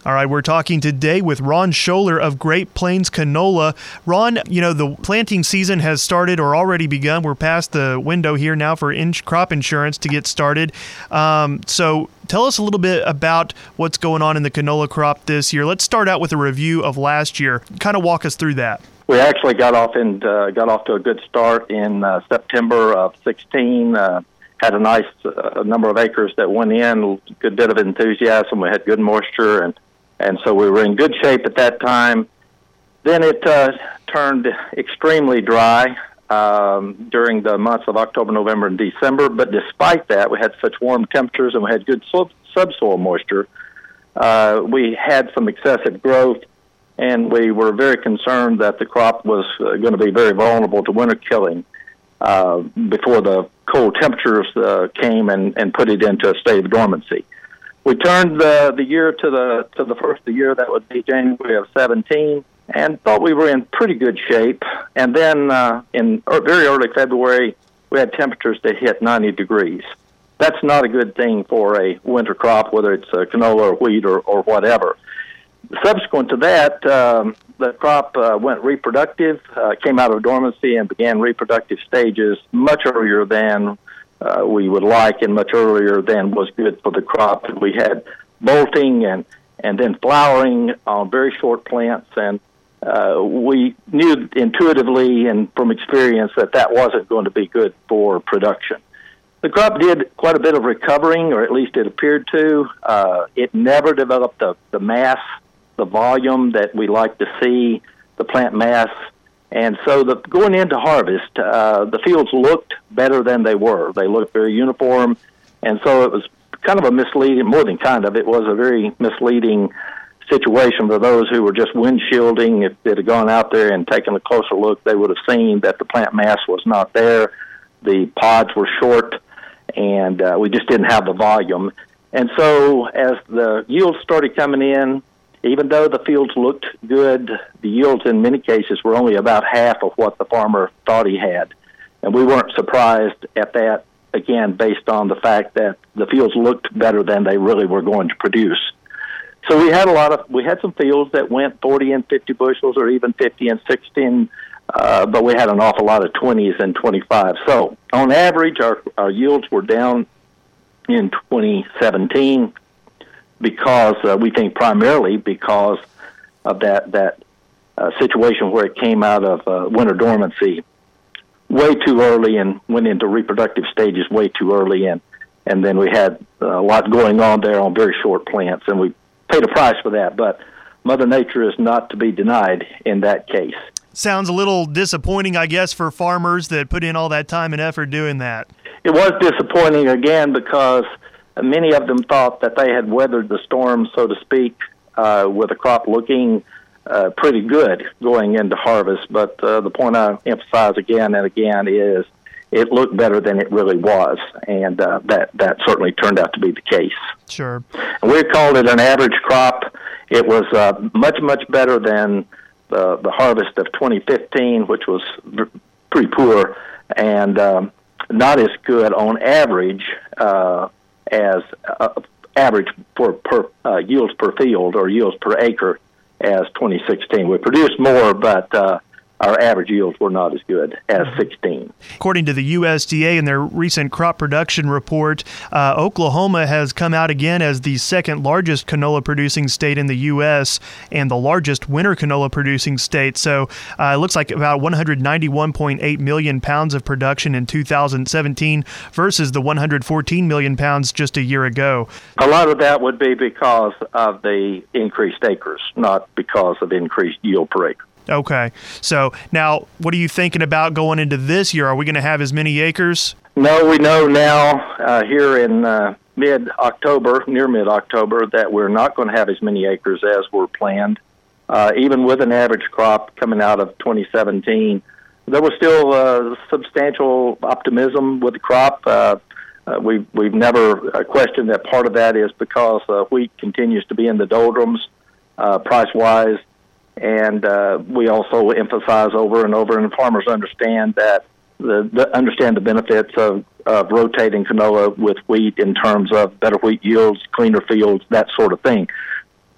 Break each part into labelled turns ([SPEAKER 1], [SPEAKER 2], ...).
[SPEAKER 1] All right, we're talking today with Ron Scholer of Great Plains Canola. Ron, the planting season has started or already begun. We're past the window here now for crop insurance to get started. So tell us a little bit about what's going on in the canola crop this year. Let's start out with a review of last year. Kind of walk us through that.
[SPEAKER 2] We actually got off to a good start in September of 16. Had a nice number of acres that went in, a good bit of enthusiasm. We had good moisture, and so we were in good shape at that time. Then it turned extremely dry during the months of October, November, and December. But despite that, we had such warm temperatures and we had good subsoil moisture. We had some excessive growth, and we were very concerned that the crop was going to be very vulnerable to winter killing before the cold temperatures came and put it into a state of dormancy. We turned the year to the first of the year, that would be January of 17, and thought we were in pretty good shape. And then in very early February, we had temperatures that hit 90 degrees. That's not a good thing for a winter crop, whether it's canola or wheat or whatever. Subsequent to that, the crop went reproductive, came out of dormancy and began reproductive stages much earlier than we would like and much earlier than was good for the crop. We had bolting and then flowering on very short plants, and we knew intuitively and from experience that wasn't going to be good for production. The crop did quite a bit of recovering, or at least it appeared to. It never developed the mass, the volume that we like to see, the plant mass. And so going into harvest, the fields looked better than they were. They looked very uniform, and so it was kind of a misleading, more than kind of, it was a very misleading situation for those who were just windshielding. If they'd have gone out there and taken a closer look, they would have seen that the plant mass was not there. The pods were short, and we just didn't have the volume. And so as the yields started coming in, even though the fields looked good, the yields in many cases were only about half of what the farmer thought he had. And we weren't surprised at that, again, based on the fact that the fields looked better than they really were going to produce. So we had some fields that went 40 and 50 bushels or even 50 and 16, but we had an awful lot of 20s and 25. So on average, our yields were down in 2017. Because we think primarily because of that situation where it came out of winter dormancy way too early and went into reproductive stages way too early, and then we had a lot going on there on very short plants, and we paid a price for that. But Mother Nature is not to be denied in that case.
[SPEAKER 1] Sounds a little disappointing, I guess, for farmers that put in all that time and effort doing that.
[SPEAKER 2] It was disappointing, again, because many of them thought that they had weathered the storm, so to speak, with the crop looking pretty good going into harvest. But the point I emphasize again and again is it looked better than it really was, and that certainly turned out to be the case.
[SPEAKER 1] Sure.
[SPEAKER 2] And we called it an average crop. It was much, much better than the harvest of 2015, which was pretty poor, and not as good on average as average for yields per field or yields per acre as 2016. We produced more, but our average yields were not as good as 16.
[SPEAKER 1] According to the USDA in their recent crop production report, Oklahoma has come out again as the second largest canola producing state in the U.S. and the largest winter canola producing state. So it looks like about 191.8 million pounds of production in 2017 versus the 114 million pounds just a year ago.
[SPEAKER 2] A lot of that would be because of the increased acres, not because of increased yield per acre.
[SPEAKER 1] Okay. So now what are you thinking about going into this year? Are we going to have as many acres?
[SPEAKER 2] No, we know now here in mid-October, near mid-October, that we're not going to have as many acres as were planned. Even with an average crop coming out of 2017, there was still substantial optimism with the crop. We've never questioned that part of that is because wheat continues to be in the doldrums price-wise. And we also emphasize over and over, and farmers understand that understand the benefits of rotating canola with wheat in terms of better wheat yields, cleaner fields, that sort of thing.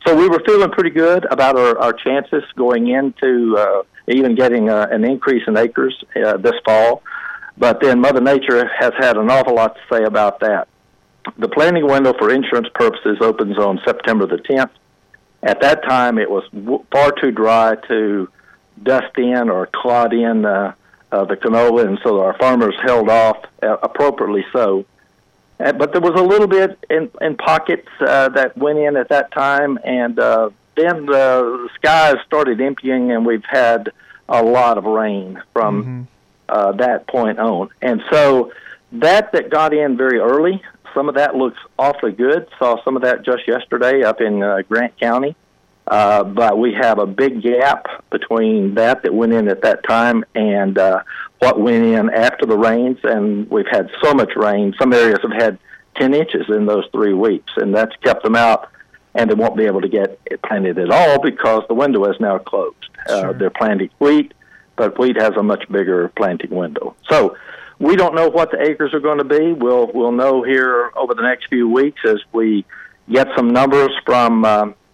[SPEAKER 2] So we were feeling pretty good about our chances going into even getting an increase in acres this fall. But then Mother Nature has had an awful lot to say about that. The planting window for insurance purposes opens on September the 10th. At that time, it was far too dry to dust in or clod in the canola, and so our farmers held off, appropriately so. But there was a little bit in pockets that went in at that time, and then the skies started emptying, and we've had a lot of rain from that point on. And so that got in very early. Some of that looks awfully good. Saw some of that just yesterday up in Grant County. But we have a big gap between that went in at that time and what went in after the rains. And we've had so much rain. Some areas have had 10 inches in those 3 weeks, and that's kept them out. And they won't be able to get it planted at all because the window is now closed.
[SPEAKER 1] Sure.
[SPEAKER 2] They're planting wheat, but wheat has a much bigger planting window. So we don't know what the acres are going to be. We'll know here over the next few weeks as we get some numbers from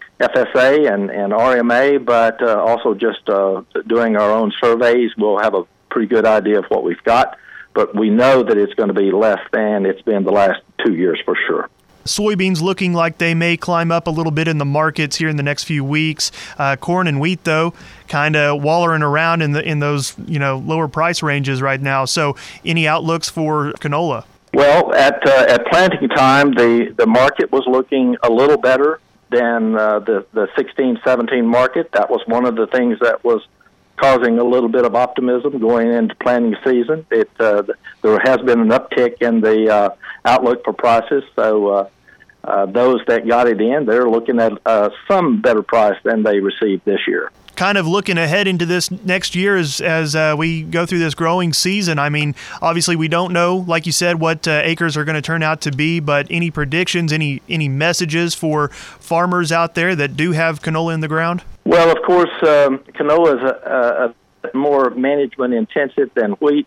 [SPEAKER 2] FSA and RMA, but also just doing our own surveys. We'll have a pretty good idea of what we've got, but we know that it's going to be less than it's been the last 2 years for sure.
[SPEAKER 1] Soybeans looking like they may climb up a little bit in the markets here in the next few weeks. Corn and wheat, though, kind of wallering around in those lower price ranges right now. So, any outlooks for canola?
[SPEAKER 2] Well, at planting time, the market was looking a little better than the 16-17 market. That was one of the things that was causing a little bit of optimism going into planting season. There has been an uptick in the outlook for prices, so those that got it in, they're looking at some better price than they received this year.
[SPEAKER 1] Kind of looking ahead into this next year as we go through this growing season. I mean, obviously we don't know, like you said, what acres are going to turn out to be, but any predictions, any messages for farmers out there that do have canola in the ground?
[SPEAKER 2] Well, of course, canola is a more management intensive than wheat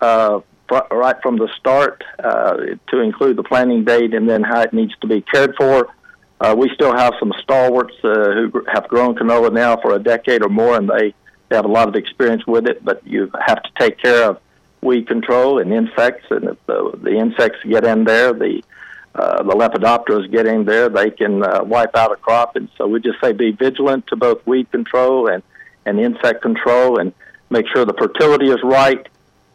[SPEAKER 2] right from the start, to include the planting date and then how it needs to be cared for. We still have some stalwarts who have grown canola now for a decade or more, and they have a lot of experience with it, but you have to take care of weed control and insects, and if the insects get in there, the Lepidopteras get in there, they can wipe out a crop. And so we just say be vigilant to both weed control and insect control, and make sure the fertility is right.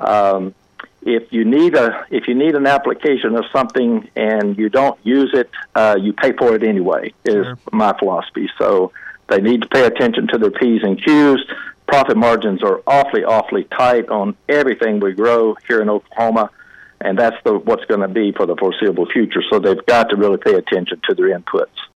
[SPEAKER 2] If you need an application of something and you don't use it, you pay for it anyway, is my philosophy. So they need to pay attention to their P's and Q's. Profit margins are awfully tight on everything we grow here in Oklahoma, and that's what's going to be for the foreseeable future. So they've got to really pay attention to their inputs.